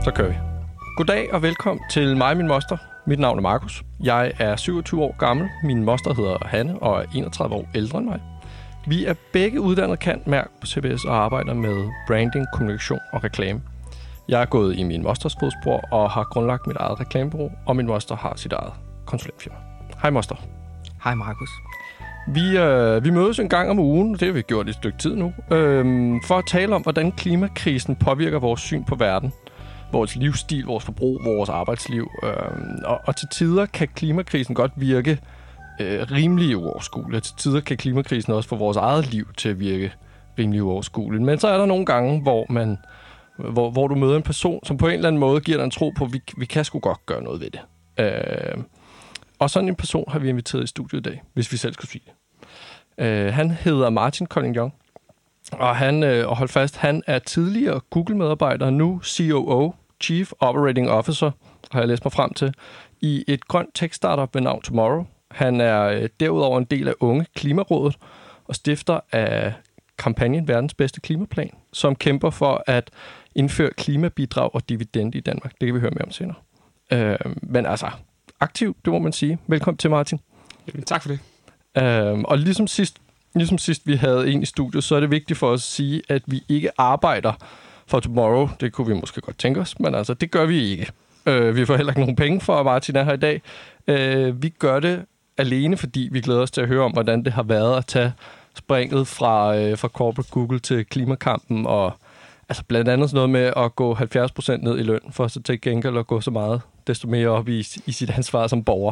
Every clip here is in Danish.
Så kører vi. Goddag og velkommen til mig og min moster. Mit navn er Markus. Jeg er 27 år gammel. Min moster hedder Hanne og er 31 år ældre end mig. Vi er begge uddannet cand.merc på CBS og arbejder med branding, kommunikation og reklame. Jeg er gået i min mosters fodspor og har grundlagt mit eget reklamebureau, og min moster har sit eget konsulentfirma. Hej moster. Hej Markus. Vi mødes en gang om ugen, det har vi gjort i et stykke tid nu, for at tale om, hvordan klimakrisen påvirker vores syn på verden, vores livsstil, vores forbrug, vores arbejdsliv. Og til tider kan klimakrisen godt virke rimelig uoverskuelig. Til tider kan klimakrisen også få vores eget liv til at virke rimelig uoverskueligt. Men så er der nogle gange, hvor du møder en person, som på en eller anden måde giver dig en tro på, at vi kan sgu godt gøre noget ved det. Og sådan en person har vi inviteret i studiet i dag, hvis vi selv skulle sige det. Han hedder Martin Kolding-Young, og hold fast, han er tidligere Google-medarbejder, nu COO, Chief Operating Officer, har jeg læst mig frem til, i et grønt tech-startup ved navn Tomorrow. Han er derudover en del af Unge Klimarådet og stifter af kampagnen Verdens Bedste Klimaplan, som kæmper for at indføre klimabidrag og dividende i Danmark. Det kan vi høre mere om senere. Men altså, aktiv, det må man sige. Velkommen til, Martin. Jamen, tak for det. Og ligesom sidst vi havde en i studiet, så er det vigtigt for os at sige, at vi ikke arbejder for Tomorrow. Det kunne vi måske godt tænke os, men altså, det gør vi ikke. Vi får heller ikke nogen penge for, at Martin er her i dag. Vi gør det alene, fordi vi glæder os til at høre om, hvordan det har været at tage springet fra corporate Google til klimakampen, og altså blandt andet sådan noget med at gå 70% ned i løn, for så til gengæld at gå så meget, desto mere op i sit ansvar som borger.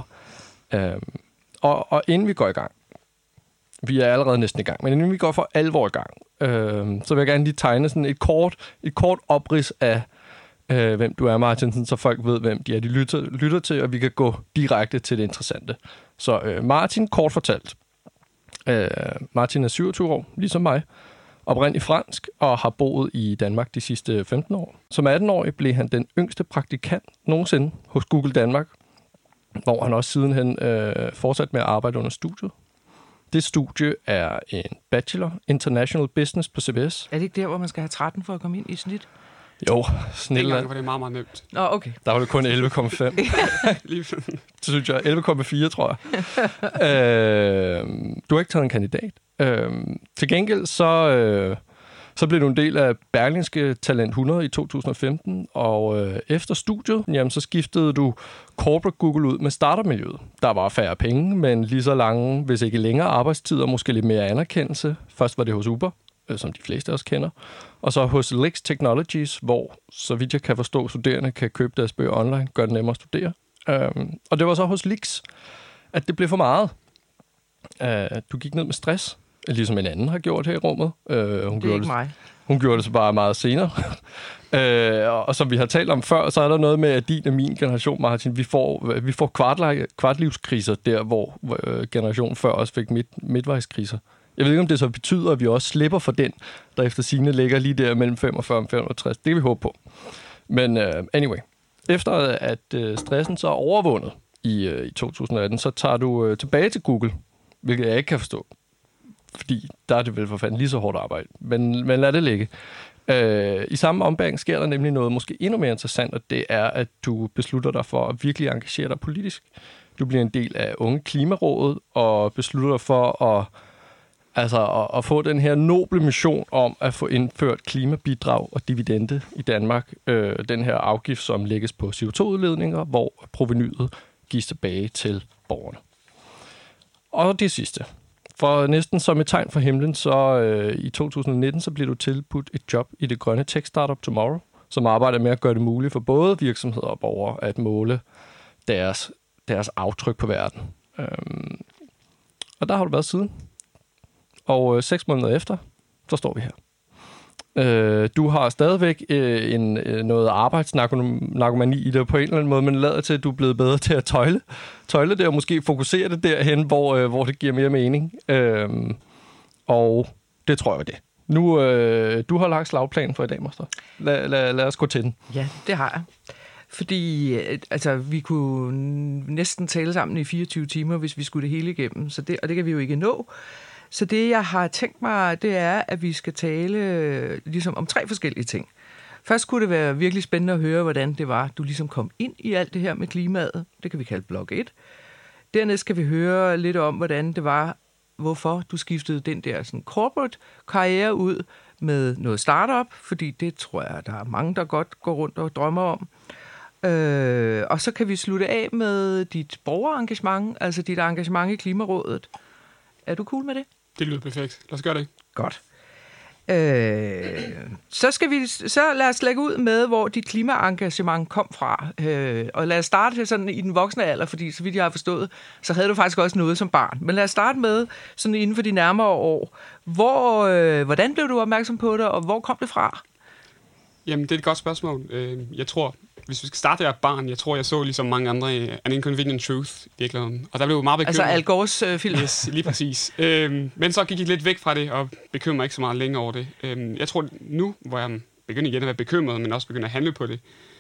Og inden vi går i gang, vi er allerede næsten i gang, men inden vi går for alvor i gang, så vil jeg gerne lige tegne sådan et kort oprids af, hvem du er, Martin, så folk ved, hvem de er, de lytter til, og vi kan gå direkte til det interessante. Så Martin, kort fortalt. Martin er 27 år, ligesom mig, oprindeligt fransk, og har boet i Danmark de sidste 15 år. Som 18-årig blev han den yngste praktikant nogensinde hos Google Danmark, hvor han også sidenhen fortsat med at arbejde under studiet. Det studie er en Bachelor International Business på CBS. Er det ikke der, hvor man skal have 13 for at komme ind i snit? Jo, snit. Dengang var det meget, meget nemt. Nå, okay. Der var det kun 11,5. Så synes jeg 11,4, tror jeg. Du har ikke taget en kandidat. Til gengæld så blev du en del af Berlingske Talent 100 i 2015, og efter studiet, jamen, så skiftede du corporate Google ud med startup-miljøet. Der var færre penge, men lige så lange, hvis ikke længere arbejdstid, og måske lidt mere anerkendelse. Først var det hos Uber, som de fleste af os kender, og så hos Lix Technologies, hvor, så vidt jeg kan forstå, studerende kan købe deres bøger online, gør det nemmere at studere. Og det var så hos Lix, at det blev for meget. Du gik ned med stress, ligesom en anden har gjort her i rummet. Hun gjorde det så bare meget senere. Og som vi har talt om før, så er der noget med, at din og min generation, Martin, vi får kvartlivskriser der, hvor generationen før også fik midtvejskriser. Jeg ved ikke, om det så betyder, at vi også slipper for den, der efter sigende ligger lige der mellem 45 og 65. Det kan vi håbe på. Men anyway, efter at stressen så er overvundet i 2018, så tager du tilbage til Google, hvilket jeg ikke kan forstå. Fordi der er det vel for fanden lige så hårdt arbejde. Men lad det ligge. I samme ombæring sker der nemlig noget måske endnu mere interessant, og det er, at du beslutter dig for at virkelig engagere dig politisk. Du bliver en del af Unge Klimarådet og beslutter dig for at få den her noble mission om at få indført klimabidrag og dividende i Danmark. Den her afgift, som lægges på CO2-udledninger, hvor provenyet gives tilbage til borgerne. Og det sidste. For næsten som et tegn fra himlen, så i 2019, så bliver du tilbudt et job i det grønne tech-startup Tomorrow, som arbejder med at gøre det muligt for både virksomheder og borgere at måle deres aftryk på verden. Og der har du været siden. Og 6 måneder efter, så står vi her. Du har stadigvæk noget arbejdsnarkomani i det på en eller anden måde, men lader til, at du er blevet bedre til at tøjle det, og måske fokusere det derhen, hvor det giver mere mening. Og det tror jeg var det. Nu, du har lagt slagplanen for i dag, Moster. Lad os gå til den. Ja, det har jeg. Fordi altså, vi kunne næsten tale sammen i 24 timer, hvis vi skulle det hele igennem, og det kan vi jo ikke nå. Så det, jeg har tænkt mig, det er, at vi skal tale ligesom om 3 forskellige ting. Først kunne det være virkelig spændende at høre, hvordan det var, du ligesom kom ind i alt det her med klimaet. Det kan vi kalde blok 1. Dernæst skal vi høre lidt om, hvordan det var, hvorfor du skiftede den der sådan corporate karriere ud med noget startup, fordi det tror jeg, der er mange, der godt går rundt og drømmer om. Og så kan vi slutte af med dit borgerengagement, altså dit engagement i Klimarådet. Er du cool med det? Det lyder perfekt. Lad os gøre det. Godt. Så lad os lægge ud med, hvor dit klimaengagement kom fra. Og lad os starte sådan i den voksne alder, fordi så vidt jeg har forstået, så havde du faktisk også noget som barn. Men lad os starte med sådan inden for de nærmere år. Hvordan blev du opmærksom på det, og hvor kom det fra? Jamen, det er et godt spørgsmål. Jeg tror, hvis vi skal starte af barn, jeg tror, jeg så ligesom mange andre An Inconvenient Truth i virkeligheden. Og der blev jeg meget bekymret. Altså Al Gores film? Yes, lige præcis. Men så gik jeg lidt væk fra det, og bekymrer mig ikke så meget længere over det. Jeg tror nu, hvor jeg begynder igen at være bekymret, men også begynder at handle på det.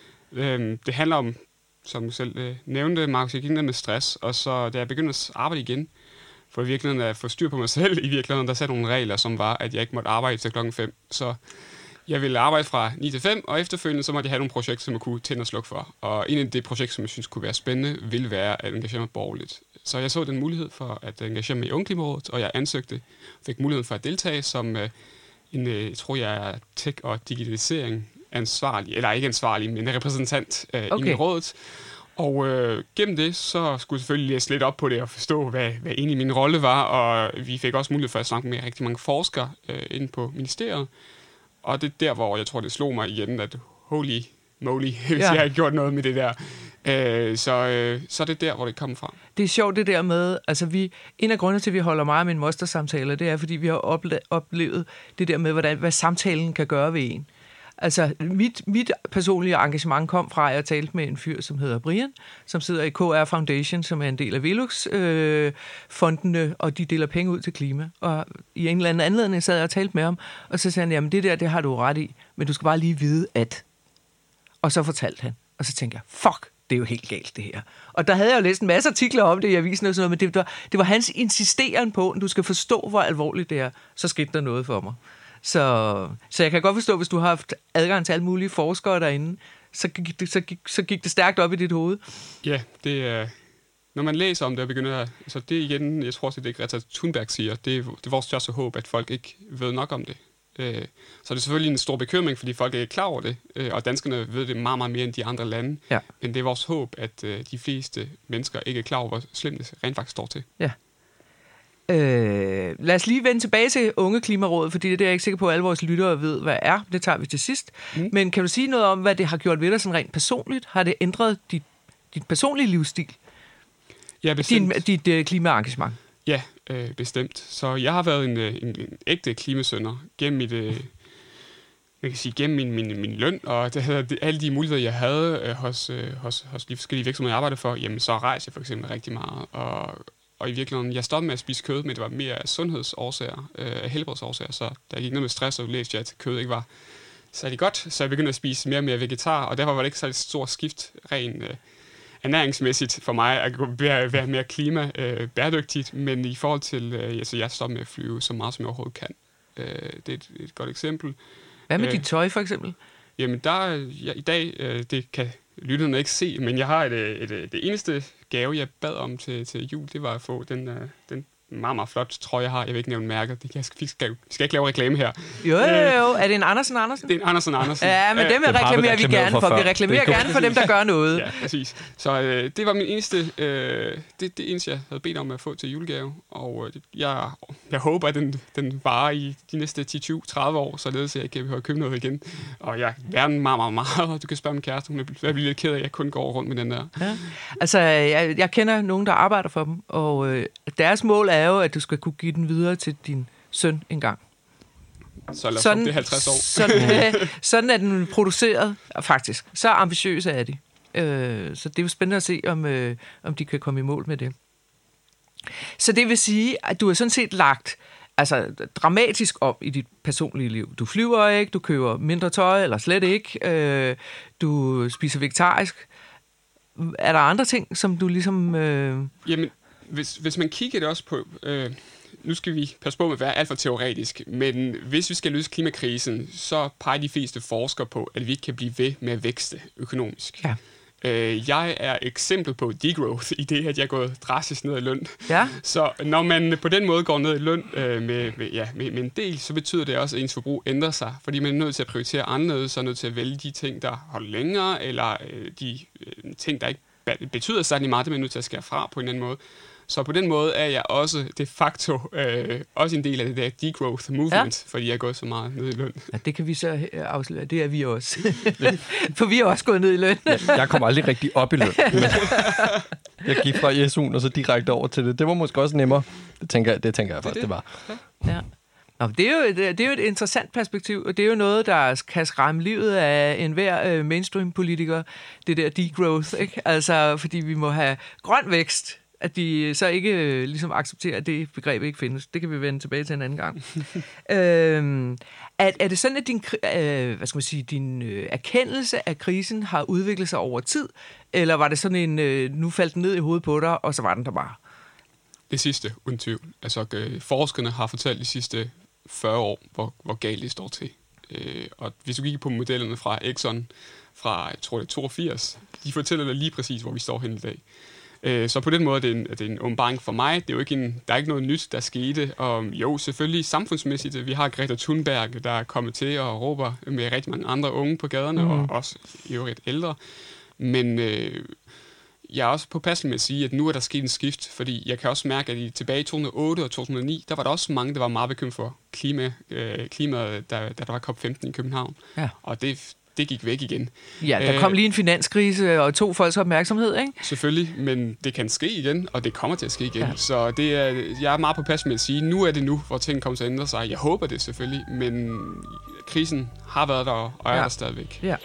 Det handler om, som du selv nævnte, Markus, jeg gik ned med stress, og så da jeg begyndte at arbejde igen, for i virkeligheden at få styr på mig selv, i virkeligheden, der satte nogle regler, som var, at jeg ikke måtte arbejde til klokken 5. Så jeg ville arbejde fra 9 til 5, og efterfølgende så måtte jeg have nogle projekter, som jeg kunne tænde og slukke for. Og en af de projekter, som jeg synes kunne være spændende, ville være at engagere mig borgerligt. Så jeg så den mulighed for at engagere mig i Ungeklimarådet, og jeg ansøgte, fik muligheden for at deltage som jeg tror jeg er tech- og digitalisering ansvarlig, eller ikke ansvarlig, men en repræsentant i rådet. Og gennem det, så skulle jeg selvfølgelig læse lidt op på det og forstå, hvad egentlig min rolle var, og vi fik også mulighed for at snakke med rigtig mange forskere inde på ministeriet. Og det er der, hvor jeg tror, det slog mig igen, at holy moly, hvis jeg har gjort noget med det der. Så er det der, hvor det kommer fra. Det er sjovt det der med, altså en af grundene til, at vi holder meget af mine mostersamtaler, det er, fordi vi har oplevet det der med, hvad samtalen kan gøre ved en. Altså, mit personlige engagement kom fra, at jeg talte med en fyr, som hedder Brian, som sidder i KR Foundation, som er en del af Velux-fondene, og de deler penge ud til klima. Og i en eller anden anledning sad jeg og talte med ham, og så sagde han, jamen det har du ret i, men du skal bare lige vide, at... Og så fortalte han, og så tænkte jeg, fuck, det er jo helt galt, det her. Og der havde jeg jo læst en masse artikler om det i avisen og sådan noget, men det var hans insisteren på, at du skal forstå, hvor alvorligt det er, så skete der noget for mig. Så jeg kan godt forstå, hvis du har haft adgang til alle mulige forskere derinde, så gik det stærkt op i dit hoved. Ja, det er... Når man læser om det og begynder at... Altså det igen, jeg tror også, det er Greta Thunberg siger, det er vores største håb, at folk ikke ved nok om det. Så det er selvfølgelig en stor bekymring, fordi folk er ikke klar over det, og danskerne ved det meget, meget mere end de andre lande. Ja. Men det er vores håb, at de fleste mennesker ikke er klar over, hvor slemt det rent faktisk står til. Ja. Lad os lige vende tilbage til Ungeklimarådet, fordi det er jeg ikke sikker på, at alle vores lyttere ved, hvad er. Det tager vi til sidst. Men kan du sige noget om, hvad det har gjort ved dig sådan rent personligt? Har det ændret dit personlige livsstil? Ja, bestemt. Dit klimaengagement? Ja, bestemt. Så jeg har været en ægte klimasønder gennem min løn, og det havde alle de muligheder, jeg havde hos de forskellige virksomheder, jeg arbejdede for, jamen så rejste jeg for eksempel rigtig meget, og i virkeligheden, jeg stoppede med at spise kød, men det var mere af sundhedsårsager, helbredsårsager, så da jeg gik ned med stress, og læste jeg, at kød ikke var særlig godt, så jeg begyndte at spise mere og mere vegetar, og derfor var det ikke så et stort skift rent ernæringsmæssigt for mig at være mere bæredygtigt, men i forhold til, jeg stopper med at flyve så meget, som jeg overhovedet kan. Det er et godt eksempel. Hvad med dit tøj, for eksempel? Jamen, i dag, det kan lytterne ikke se, men jeg har det eneste gave, jeg bad om til jul, det var at få den meget, meget flot trøje, jeg har. Jeg vil ikke nævne mærket. Jeg skal ikke lave reklame her. Jo. Er det en Andersen? Det er en Andersen. Ja, men dem reklamerer vi gerne for. Vi reklamerer gerne for dem, der gør noget. Ja, præcis. Så det var min eneste, det eneste, jeg havde bedt om at få til julegave. Og jeg håber, at den varer i de næste 10, 20, 30 år, således jeg ikke behøver at købe noget igen. Og jeg er den meget, meget, meget. Du kan spørge min kæreste, hun bliver lidt ked af, at jeg kun går rundt med den der. Ja. Altså, jeg kender nogen, der arbejder for dem, og deres mål er jo, at du skal kunne give den videre til din søn engang. Så lad os det er 50 år. Sådan er den produceret, faktisk. Så ambitiøse er de. Så det er jo spændende at se, om de kan komme i mål med det. Så det vil sige, at du er sådan set lagt dramatisk op i dit personlige liv. Du flyver ikke, du køber mindre tøj, eller slet ikke. Du spiser vegetarisk. Er der andre ting, som du ligesom... Jamen, hvis man kigger det også på... nu skal vi passe på med at være alt for teoretisk, men hvis vi skal løse klimakrisen, så peger de fleste forskere på, at vi ikke kan blive ved med at vækste økonomisk. Ja. Jeg er eksempel på degrowth i det, at jeg er gået drastisk ned i løn. Ja. Så når man på den måde går ned i løn med en del, så betyder det også, at ens forbrug ændrer sig, fordi man er nødt til at prioritere anderledes, så er nødt til at vælge de ting, der holder længere, eller de ting, der ikke betyder særlig meget, det er man nødt til at skære fra på en anden måde. Så på den måde er jeg også de facto også en del af det der degrowth movement, fordi jeg er gået så meget ned i løn. Ja, det kan vi så afsløre. Det er vi også. For vi er også gået ned i løn. Jeg kommer aldrig rigtig op i løn. Jeg gik fra SU'en og så direkte over til det. Det var måske også nemmere. Det tænker jeg faktisk, det var. Ja. Nå, det er jo et interessant perspektiv, og det er jo noget, der kan skræmme livet af enhver mainstream-politiker, det der degrowth, ikke? Altså, fordi vi må have grøn vækst, at de så ikke ligesom accepterer, at det begreb ikke findes. Det kan vi vende tilbage til en anden gang. Er det sådan, at din erkendelse af krisen har udviklet sig over tid, eller var det sådan en, nu faldt den ned i hovedet på dig, og så var den der bare? Det sidste, uden tvivl. Altså, forskerne har fortalt de sidste 40 år, hvor galt det står til. Og hvis du kigger på modellerne fra Exxon, fra, jeg tror det er 82, de fortæller dig lige præcis, hvor vi står hen i dag. Så på den måde er det en åbenbaring for mig. Det er jo ikke der er ikke noget nyt, der skete. Og jo, selvfølgelig samfundsmæssigt. Vi har Greta Thunberg, der er kommet til og råber med rigtig mange andre unge på gaderne, og også i øvrigt ældre. Men jeg er også påpasselig med at sige, at nu er der sket en skift, fordi jeg kan også mærke, at tilbage i 2008 og 2009, der var der også mange, der var meget bekymret for klimaet, da der var COP15 i København. Ja. Og det gik væk igen. Ja, der kom lige en finanskrise og tog folks opmærksomhed, ikke? Selvfølgelig, men det kan ske igen, og det kommer til at ske igen. Ja. Så jeg er meget påpasselig med at sige, nu er det nu, hvor ting kommer til at ændre sig. Jeg håber det selvfølgelig, men krisen har været der og er der stadigvæk. Ja.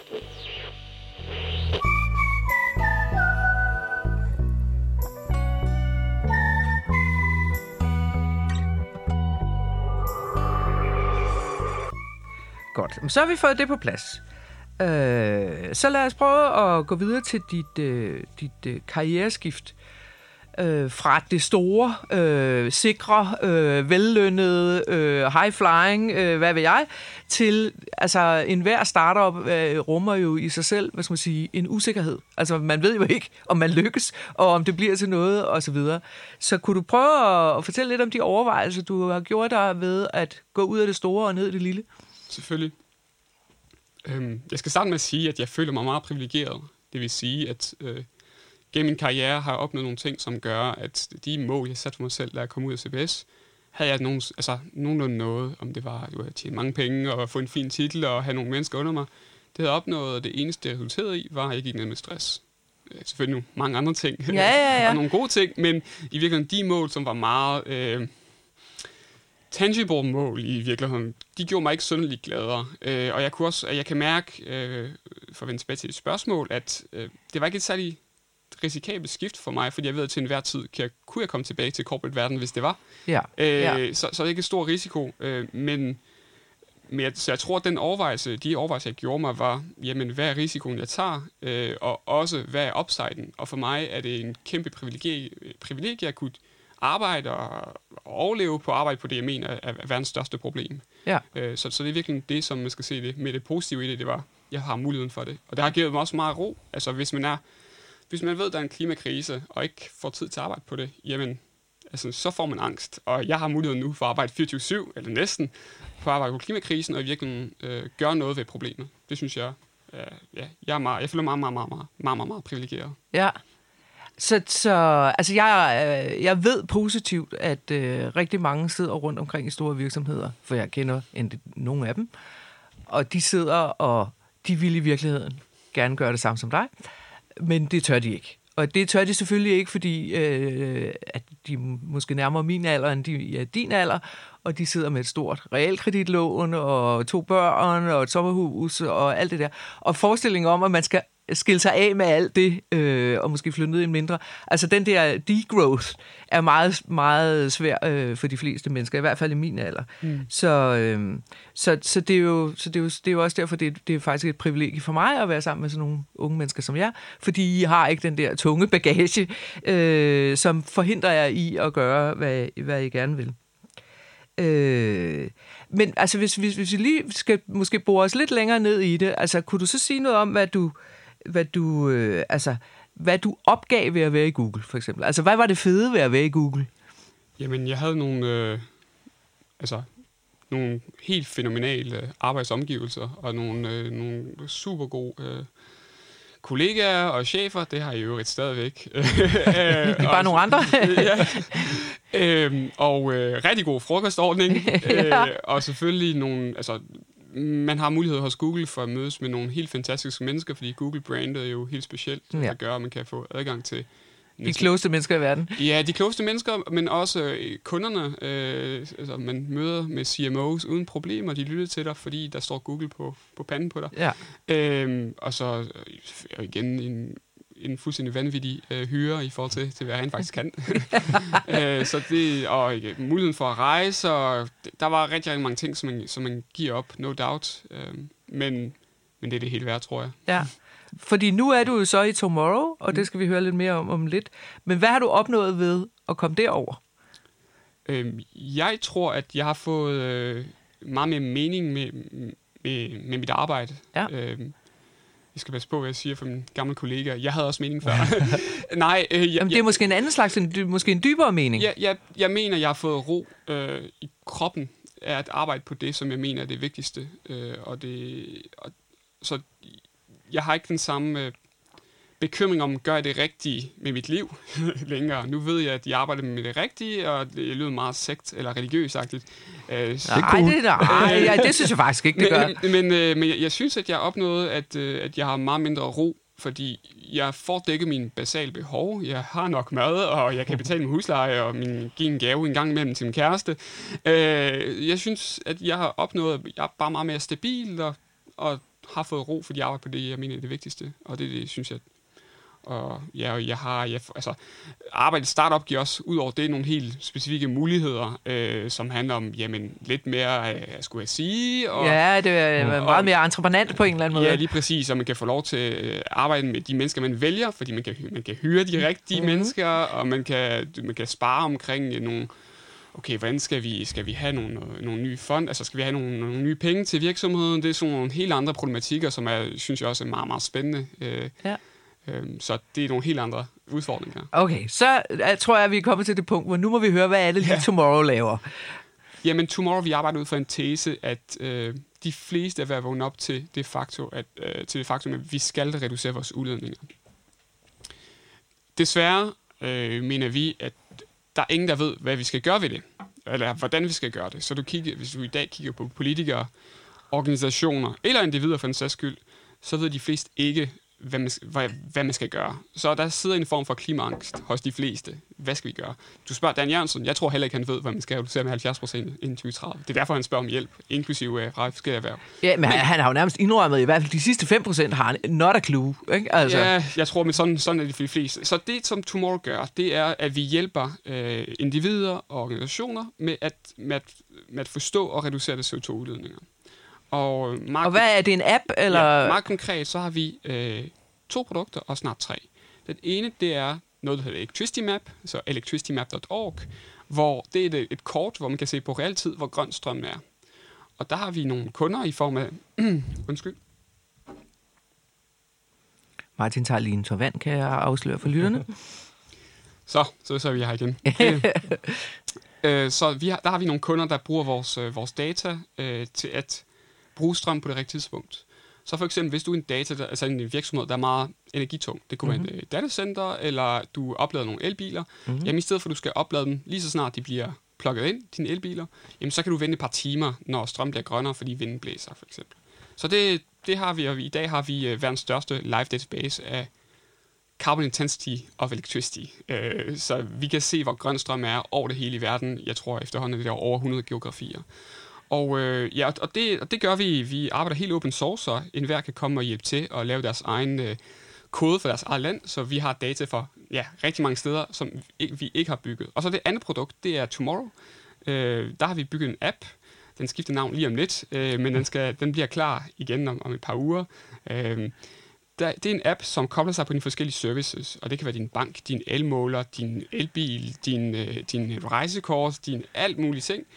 Godt, så har vi fået det på plads. Så lad os prøve at gå videre til dit karriereskift fra det store, sikre, vellønnede, high-flying, hvad ved jeg, til, altså enhver startup rummer jo i sig selv, hvad skal man sige, en usikkerhed. Altså man ved jo ikke, om man lykkes, og om det bliver til noget, og så videre. Så kunne du prøve at fortælle lidt om de overvejelser, du har gjort dig ved at gå ud af det store og ned i det lille? Selvfølgelig. Jeg skal starte med at sige, at jeg føler mig meget privilegeret. Det vil sige, at gennem min karriere har jeg opnået nogle ting, som gør, at de mål, jeg satte for mig selv, da jeg kom ud af CBS, havde jeg nogenlunde noget, om det var at tjene mange penge og få en fin titel og have nogle mennesker under mig. Det havde jeg opnået, og det eneste, det resulterede i, var, at jeg gik ned med stress. Selvfølgelig nu mange andre ting, og nogle gode ting, men i virkeligheden de mål, som var meget tangible mål i virkeligheden, de gjorde mig ikke synderligt gladere. Og jeg kan mærke, for at vende tilbage til et spørgsmål, at det var ikke et særligt risikabelt skift for mig, fordi jeg ved, at til enhver tid kunne jeg komme tilbage til corporate-verden, hvis det var. Ja. Så det er ikke en stor risiko, så jeg tror, at de overvejelser, jeg gjorde mig, var, jamen, hvad er risikoen, jeg tager, og også, hvad er upsiden? Og for mig er det en kæmpe privilegie at kunne arbejde og overleve på arbejde på det, jeg mener er verdens største problem. Ja. Så det er virkelig det, som man skal se det med det positive i det var, jeg har muligheden for det. Og det har givet mig også meget ro. Altså, hvis man ved, at der er en klimakrise, og ikke får tid til at arbejde på det, jamen, altså, så får man angst. Og jeg har muligheden nu for at arbejde 24/7, eller næsten, for at arbejde på klimakrisen, og i virkeligheden gøre noget ved problemet. Det synes jeg, jeg føler meget privilegeret. Ja. Så altså jeg ved positivt, at rigtig mange sidder rundt omkring i store virksomheder, for jeg kender nogle af dem, og de sidder, og de vil i virkeligheden gerne gøre det samme som dig, men det tør de ikke. Og det tør de selvfølgelig ikke, fordi at de måske nærmere min alder, end de er din alder, og de sidder med et stort realkreditlån, og 2 børn, og et sommerhus, og alt det der. Og forestillingen om, at man skal skille sig af med alt det, og måske flytte ned i en mindre. Altså den der degrowth er meget, meget svær for de fleste mennesker, i hvert fald i min alder. Så det er jo også derfor, det er faktisk et privilegie for mig at være sammen med sådan nogle unge mennesker som jeg, fordi I har ikke den der tunge bagage, som forhindrer jer i at gøre, hvad I gerne vil. Men altså, hvis vi lige skal måske bore os lidt længere ned i det, altså, kunne du så sige noget om, hvad du opgav ved at være i Google, for eksempel? Altså, hvad var det fede ved at være i Google? Jamen, jeg havde nogle helt fænomenale arbejdsomgivelser, og nogle super gode kollegaer og chefer. Det har jeg jo stadigvæk. Bare nogle andre? Rigtig god frokostordning. Og selvfølgelig nogle... Altså, man har mulighed hos Google for at mødes med nogle helt fantastiske mennesker, fordi Google brandet er jo helt specielt, der gør, at man kan få adgang til de klogeste mennesker i verden. Ja, de klogeste mennesker, men også kunderne. Altså, man møder med CMOs uden problemer, de lytter til dig, fordi der står Google på panden på dig. Ja. Og så igen en fuldstændig vanvittig hyre i forhold til hvad jeg rent faktisk kan. Så det, og muligheden for at rejse, og der var rigtig mange ting, som man giver op, no doubt. Men det er det hele værd, tror jeg. Ja. Fordi nu er du jo så i Tomorrow, og det skal vi høre lidt mere om lidt. Men hvad har du opnået ved at komme derover? Jeg tror, at jeg har fået meget mere mening med mit arbejde. Ja. Jeg skal passe på, hvad jeg siger for mine gamle kollegaer. Jeg havde også mening før. Nej, jamen, det er måske en anden slags, måske en dybere mening. Jeg mener, jeg har fået ro i kroppen af at arbejde på det, som jeg mener er det vigtigste. Så jeg har ikke den samme bekymring om, gør jeg det rigtige med mit liv længere. Nu ved jeg, at jeg arbejder med det rigtige, og det lyder meget sekt- eller religiøsagtigt. Nej, det synes jeg faktisk ikke, det gør. Men jeg synes, at jeg har opnået, at jeg har meget mindre ro, fordi jeg får dækket mine basale behov. Jeg har nok mad, og jeg kan betale min husleje, og give en gave en gang imellem til min kæreste. Jeg synes, at jeg har opnået, at jeg er bare meget mere stabil, og har fået ro, fordi jeg arbejder på det, jeg mener er det vigtigste. Og det synes jeg. Og arbejdet i startup giver også, ud over det, nogle helt specifikke muligheder, som handler om, lidt mere, skulle jeg sige. Og, ja, det er meget mere entreprenant på en eller anden måde. Ja, lige præcis, og man kan få lov til at arbejde med de mennesker, man vælger, fordi man kan hyre de rigtige mennesker, og man kan spare omkring nogle... Okay, hvordan skal vi have nogle nye fond? Altså, skal vi have nogle nye penge til virksomheden? Det er sådan nogle helt andre problematikker, som synes jeg også er meget, meget spændende. Så det er nogle helt andre udfordringer. Okay, så tror jeg, at vi er kommet til det punkt, hvor nu må vi høre, hvad er det lige Tomorrow laver? Jamen, Tomorrow, vi arbejder ud fra en tese, at de fleste er ved at vågne op til det faktum, at vi skal reducere vores udledninger. Desværre mener vi, at der er ingen, der ved, hvad vi skal gøre ved det, eller hvordan vi skal gøre det. Så hvis du i dag kigger på politikere, organisationer eller individer for en sags skyld, så ved de fleste ikke, hvad man skal gøre. Så der sidder en form for klimaangst hos de fleste. Hvad skal vi gøre? Du spørger Dan Jørgensen. Jeg tror heller ikke, han ved, hvad man skal reducere med 70% inden 2030. Det er derfor, han spørger om hjælp, inklusive fra forskellige erhverv. Ja, men han har jo nærmest indrømmet, i hvert fald de sidste 5% har han not a clue. Ikke? Altså. Ja, jeg tror, men sådan er det for de fleste. Så det, som Tomorrow gør, det er, at vi hjælper individer og organisationer med at forstå og reducere deres CO2-udledninger. Og hvad er det, en app? Eller? Ja, meget konkret, så har vi 2 produkter, og snart 3. Den ene, det er noget, der hedder Electricity Map, så electricitymap.org, hvor det er et kort, hvor man kan se på realtid, hvor grøn strømmen er. Og der har vi nogle kunder i form af... Undskyld. Martin tager lige en tår vand, kan jeg afsløre for lytterne. Så er vi her igen. Der har vi nogle kunder, der bruger vores data til at bruge strøm på det rigtige tidspunkt. Så for eksempel, hvis du er en virksomhed, der er meget energitung, det kunne være et datacenter, eller du oplader nogle elbiler, jamen i stedet for, at du skal oplade dem lige så snart de bliver plugget ind, dine elbiler, jamen så kan du vente et par timer, når strøm bliver grønnere, fordi vinden blæser, for eksempel. Så det har vi, og i dag har vi verdens største live database af carbon intensity of electricity. Så vi kan se, hvor grøn strøm er over det hele i verden. Jeg tror efterhånden, det er over 100 geografier. Og det gør vi. Vi arbejder helt open source, så enhver kan komme og hjælpe til at lave deres egen kode for deres eget land, så vi har data for rigtig mange steder, som vi ikke har bygget. Og så det andet produkt, det er Tomorrow. Der har vi bygget en app. Den skifter navn lige om lidt, men den bliver klar igen om et par uger. Det er en app, som kobler sig på de forskellige services, og det kan være din bank, din elmåler, din elbil, din rejsekort, din alt mulige ting.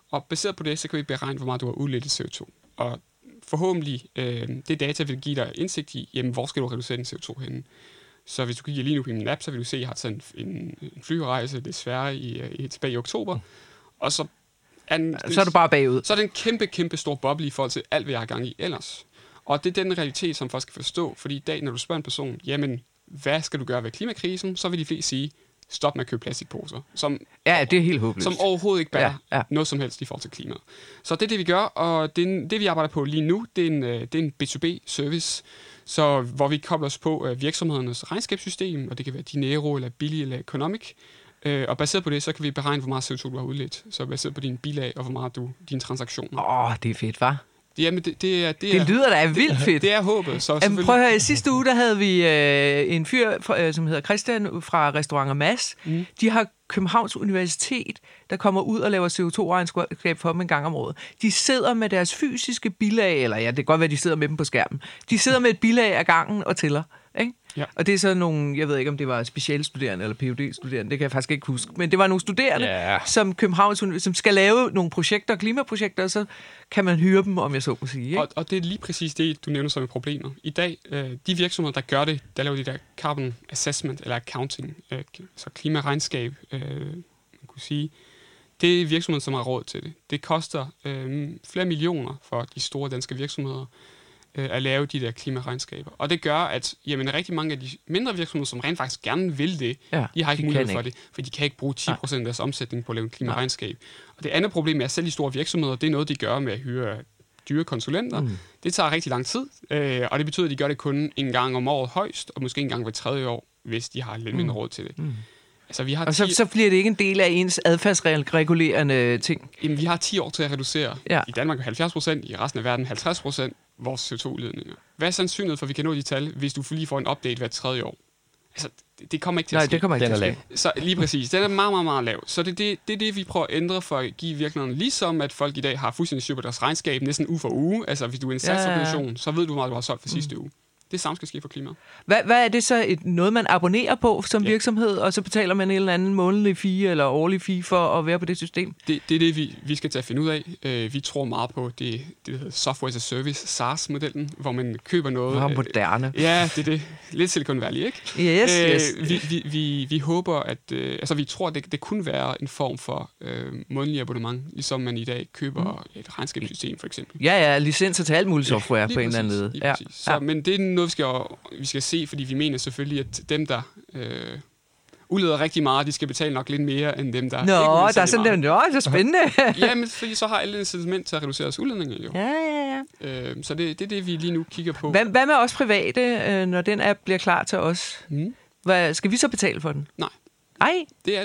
Og baseret på det, så kan vi beregne, hvor meget du har udledt CO2. Og forhåbentlig, det data vil give dig indsigt i, jamen, hvor skal du reducere din CO2 henne. Så hvis du kigger lige nu på min app, så vil du se, at jeg har taget en flyrejse, desværre, tilbage i oktober. Og så så er du bare bagud. Så er det en kæmpe, kæmpe stor boble i forhold til alt, hvad jeg har gang i ellers. Og det er den realitet, som folk skal forstå. Fordi i dag, når du spørger en person, jamen, hvad skal du gøre ved klimakrisen, så vil de fleste sige, stop med at købe plastikposer. Ja, det er helt håbløst. Som overhovedet ikke bærer noget som helst i forhold til klimaet. Så det er det, vi gør, og det vi arbejder på lige nu, det er en B2B-service, så hvor vi kobler os på virksomhedernes regnskabssystem, og det kan være Dinero, eller Billy, eller Economic. Og baseret på det, så kan vi beregne, hvor meget CO2 du har udledt. Så baseret på din bilag, og hvor meget dine transaktioner. Det er fedt, hva'? Jamen, det lyder da vildt fedt. Det er håbet. Så prøv at høre, i sidste uge, der havde vi en fyr, som hedder Christian fra Restaurant Mads. De har Københavns Universitet, der kommer ud og laver CO2-regnskab for dem en gang om året. De sidder med deres fysiske bilag, eller det kan godt være, de sidder med dem på skærmen. De sidder med et bilag af gangen og tæller, ikke? Ja. Og det er så nogle, jeg ved ikke, om det var specialstuderende eller PhD-studerende, det kan jeg faktisk ikke huske, men det var nogle studerende, som som skal lave nogle projekter, klimaprojekter, og så kan man hyre dem, om jeg så må sige. Ikke? Og det er lige præcis det, du nævner som et problemer. I dag, de virksomheder, der gør det, der laver de der carbon assessment eller accounting, så klimaregnskab, man kunne sige, det er virksomheder, som har råd til det. Det koster flere millioner for de store danske virksomheder at lave de der klimaregnskaber. Og det gør, at rigtig mange af de mindre virksomheder, som rent faktisk gerne vil det, de har ikke mulighed for det, for de kan ikke bruge 10% af deres omsætning på at lave en klimaregnskab. Og det andet problem er, at selv de store virksomheder, det er noget, de gør med at hyre dyre konsulenter. Det tager rigtig lang tid, og det betyder, at de gør det kun en gang om året højst, og måske en gang hver 3. år, hvis de har lidt mindre råd til det. Altså, vi har og så bliver det ikke en del af ens adfærdsregulerende ting? Jamen, vi har 10 år til at reducere. I Danmark 70%, i resten af verden 50% vores CO2-udledninger. Hvad er sandsynligheden for, at vi kan nå de tal, hvis du lige får en update hver 3. år? Altså, det kommer ikke til at ske. Nej, det kommer ikke til at ske. Så lige præcis. Den er meget, meget, meget lav. Så det er det, vi prøver at ændre for at give virkeligheden, ligesom at folk i dag har fuldstændig styr på deres regnskab næsten uge for uge. Altså, hvis du er en salgsorganisation, så ved du, hvor meget du har solgt for sidste uge. Det samme skal ske for klimaet. Hvad er det så noget, man abonnerer på som virksomhed, og så betaler man en eller anden månedlig fee eller årlig fee for at være på det system? Det er det, vi skal til at finde ud af. Vi tror meget på det hedder Software as a Service, SaaS-modellen, hvor man køber noget. Hvor moderne. Ja, det er det. Lidt Silicon Valley, ikke? Yes. Vi håber, at vi tror, at det kunne være en form for månedlig abonnement, ligesom man i dag køber et regnskabssystem, for eksempel. Ja, licenser til alt muligt software på en eller anden led. Ja. Så, men det er noget, vi skal se, fordi vi mener selvfølgelig, at dem, der udleder rigtig meget, de skal betale nok lidt mere, end dem, der ikke udleder der er sådan meget. Det er spændende. Ja, men fordi så har alle incitament til at reducere deres udledninger, jo. Ja. Så det er det, vi lige nu kigger på. Hvad med os private, når den app bliver klar til os? Skal vi så betale for den? Nej. Ej.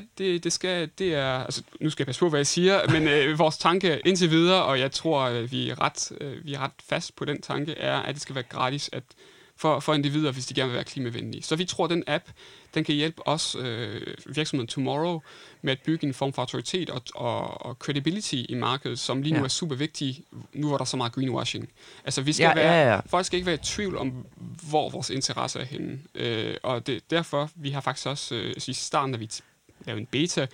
Det er, altså, nu skal jeg passe på, hvad jeg siger, men vores tanke indtil videre, og jeg tror, at vi er ret fast på den tanke, er, at det skal være gratis for individer, hvis de gerne vil være klimavenlige. Så vi tror, at den app, den kan hjælpe os, virksomheden Tomorrow, med at bygge en form for autoritet og credibility i markedet, som lige nu er super vigtig, nu hvor der er så meget greenwashing. Altså, vi skal folk skal ikke være i tvivl om, hvor vores interesse er henne. Og derfor, vi har faktisk også, i starten, da vi lavede en beta,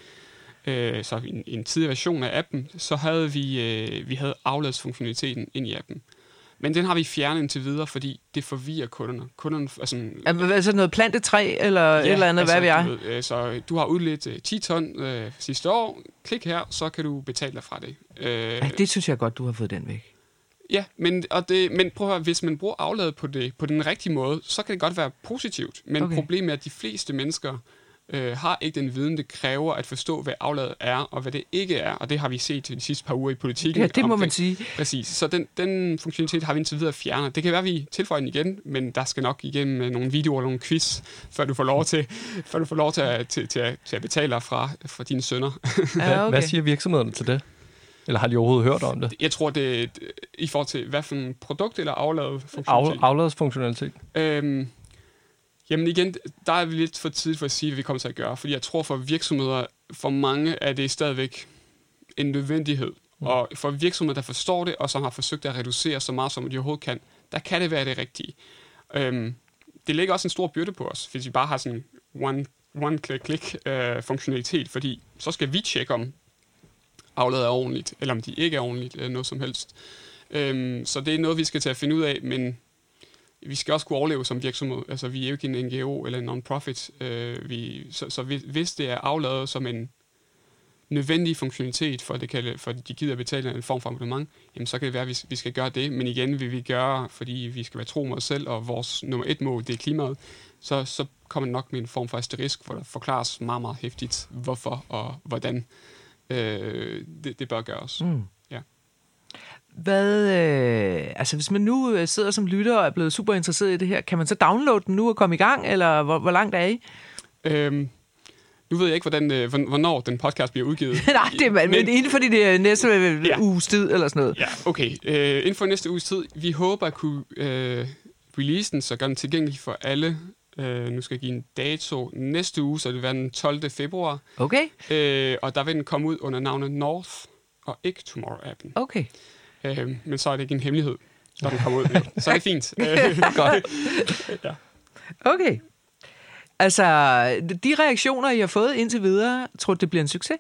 så en tidlig version af appen, så havde vi havde afladsfunktionaliteten ind i appen. Men den har vi fjernet indtil videre, fordi det forvirrer kunderne. Altså noget plantetræ eller et eller andet, hvad ved jeg? Så du har udledt 10 ton sidste år. Klik her, så kan du betale dig fra det. Det synes jeg godt, du har fået den væk. Ja, men prøv at høre, hvis man bruger afladet på den rigtige måde, så kan det godt være positivt. Men problemet er, at de fleste mennesker har ikke den viden, det kræver at forstå, hvad afladet er, og hvad det ikke er. Og det har vi set de sidste par uger i politikken. Ja, det må man sige. Præcis. Så den funktionalitet har vi indtil videre fjernet. Det kan være, at vi tilføjer den igen, men der skal nok igennem nogle videoer og nogle quiz, før du får lov til at betale dig fra dine sønner. Ja, okay. Hvad siger virksomhederne til det? Eller har de overhovedet hørt om det? Jeg tror, det er i forhold til, hvad for en produkt eller afladet funktionalitet? Afladet funktionalitet. Jamen igen, der er vi lidt for tidligt for at sige, hvad vi kommer til at gøre. Fordi jeg tror, for virksomheder, for mange er det stadigvæk en nødvendighed. Og for virksomheder, der forstår det, og som har forsøgt at reducere så meget, som de overhovedet kan, der kan det være det rigtige. Det lægger også en stor byrde på os, hvis vi bare har sådan one-click funktionalitet, fordi så skal vi tjekke om afladet er ordentligt, eller om de ikke er ordentligt, eller noget som helst. Så det er noget, vi skal til at finde ud af, men vi skal også kunne overleve som virksomhed. Altså, vi er jo ikke en NGO eller en non-profit. Så hvis det er afladet som en nødvendig funktionalitet, for de gider betale en form for abonnement, jamen så kan det være, at vi skal gøre det. Men igen vil vi gøre, fordi vi skal være tro mod os selv, og vores nummer 1 mål, det er klimaet, så kommer det nok med en form for asterisk, hvor der forklares meget, meget hæftigt, hvorfor og hvordan det bør gøres. Ja. Altså hvis man nu sidder som lytter og er blevet super interesseret i det her, kan man så downloade den nu og komme i gang, eller hvor langt er I? Nu ved jeg ikke, hvornår den podcast bliver udgivet. Nej, men inden for det næste uges tid, eller sådan noget. Ja, okay. Inden for næste uges tid. Vi håber at kunne release den, så gøre den tilgængelig for alle. Nu skal jeg give en dato. Næste uge, så det vil være den 12. februar. Okay. Og der vil den komme ud under navnet North, og ikke Tomorrow-appen. Okay. Men så er det ikke en hemmelighed, når den kommer ud. Så er det fint. Godt. Ja. Okay. Altså, de reaktioner, I har fået indtil videre, tror du, det bliver en succes?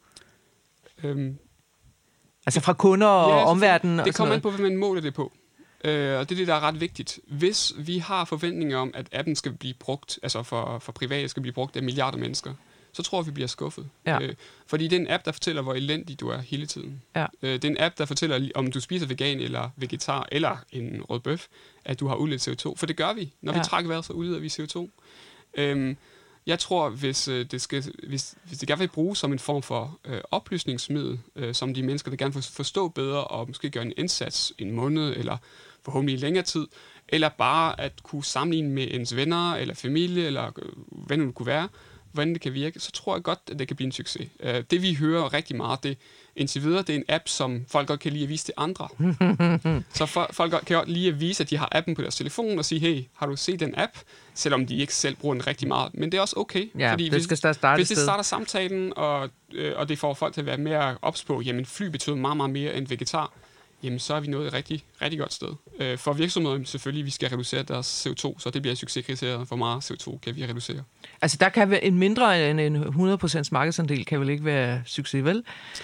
Altså fra kunder og omverdenen? Det kommer an på, hvad man måler det på. Og det er det, der er ret vigtigt. Hvis vi har forventninger om, at appen skal blive brugt, altså for private skal blive brugt af milliarder af mennesker, så tror jeg, vi bliver skuffet. Ja. Fordi det er en app, der fortæller, hvor elendig du er hele tiden. Ja. Det er en app, der fortæller, om du spiser vegan eller vegetar, eller en rød bøf, at du har udledt CO2. For det gør vi. Når vi trækker vejret, så udleder vi CO2. Jeg tror, hvis det gerne vil bruges som en form for oplysningsmiddel, som de mennesker, der gerne vil forstå bedre, og måske gøre en indsats en måned, eller forhåbentlig i længere tid, eller bare at kunne sammenligne med ens venner, eller familie, eller hvad det kunne være, hvordan det kan virke, så tror jeg godt, at det kan blive en succes. Det vi hører rigtig meget, det indtil videre, det er en app, som folk godt kan lide at vise til andre. Så folk kan godt lide at vise, at de har appen på deres telefon, og sige, hey, har du set den app? Selvom de ikke selv bruger den rigtig meget. Men det er også okay. Ja, fordi hvis det starter samtalen, og det får folk til at være mere ops på, jamen fly betyder meget, meget mere end vegetar, jamen så er vi nået et rigtig, rigtig godt sted. For virksomheder selvfølgelig, vi skal reducere deres CO2, så det bliver succeskriteriet, hvor meget CO2 kan vi reducere. Altså der kan være en mindre end en 100% markedsandel, kan vel ikke være succes, vel?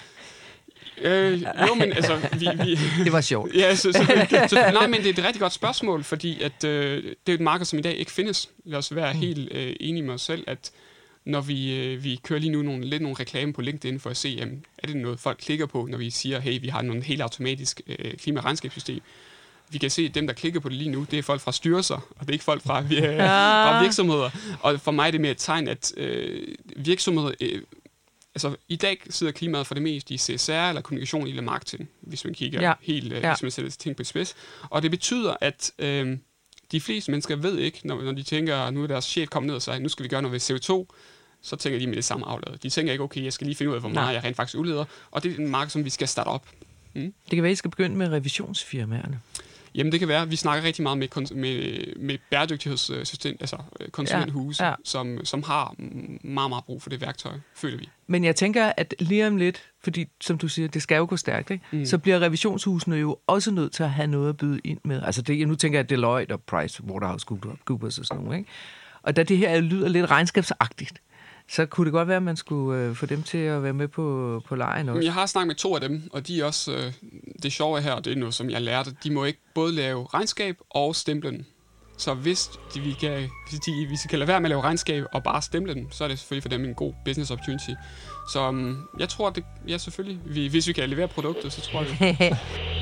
Jo, men altså... Det var sjovt. Ja, nej, men det er et rigtig godt spørgsmål, fordi at, det er et marked, som i dag ikke findes. Lad os være helt enige med os selv, at når vi kører lige nu nogle reklame på LinkedIn for at se, jamen, er det noget, folk klikker på, når vi siger, hey, vi har nogle helt automatisk klimaregnskabssystem. Vi kan se, at dem, der klikker på det lige nu, det er folk fra styrelser, og det er ikke folk fra virksomheder. Og for mig er det mere et tegn, at virksomheder... Altså, i dag sidder klimaet for det meste i CSR eller kommunikation eller marketing, hvis man kigger hvis man sætter ting på et spids. Og det betyder, at de fleste mennesker ved ikke, når de tænker, nu er deres chef kommet ned og siger, nu skal vi gøre noget ved CO2, så tænker de med det samme aflad. De tænker ikke, okay, jeg skal lige finde ud af, hvor meget jeg rent faktisk udleder. Og det er en marked, som vi skal starte op. Det kan være, at I skal begynde med revisionsfirmaerne. Jamen, det kan være. Vi snakker rigtig meget med bæredygtighedssystem, altså konsumenthuse, som har meget, meget brug for det værktøj, føler vi. Men jeg tænker, at lige om lidt, fordi som du siger, det skal jo gå stærkt, ikke? Så bliver revisionshusene jo også nødt til at have noget at byde ind med. Altså nu tænker jeg, at Deloitte og PricewaterhouseCoopers og sådan noget, ikke? Og da det her lyder lidt regnskabsagtigt, så kunne det godt være, at man skulle få dem til at være med på lejen også. Jeg har snakket med 2 af dem, og de er også, det sjove her, det er noget, som jeg lærte, de må ikke både lave regnskab og stemple den. Så hvis vi kan lade være med at lave regnskab og bare stemple den, så er det selvfølgelig for dem en god business opportunity. Så jeg tror, det selvfølgelig, hvis vi kan levere produkter, så tror jeg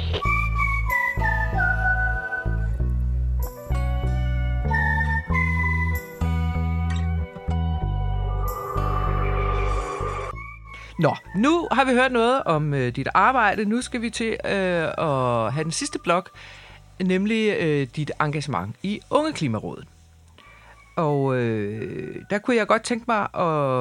Nå, nu har vi hørt noget om dit arbejde. Nu skal vi til at have den sidste blok, nemlig dit engagement i Unge Klimarådet. Og der kunne jeg godt tænke mig